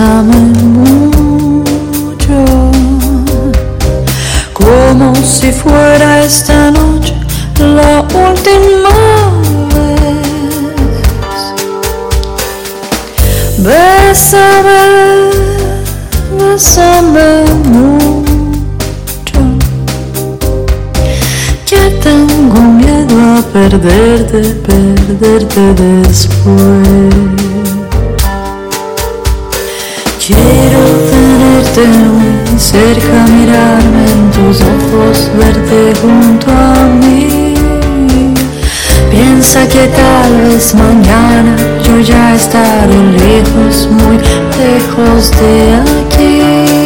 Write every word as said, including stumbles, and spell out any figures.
bésame mucho, como si fuera esta noche la última vez. Bésame, bésame mucho, que tengo miedo a perderte, perderte después. Quiero tenerte muy cerca, mirarme en tus ojos, verte junto a mí. Piensa que tal vez mañana yo ya estaré lejos, muy lejos de aquí.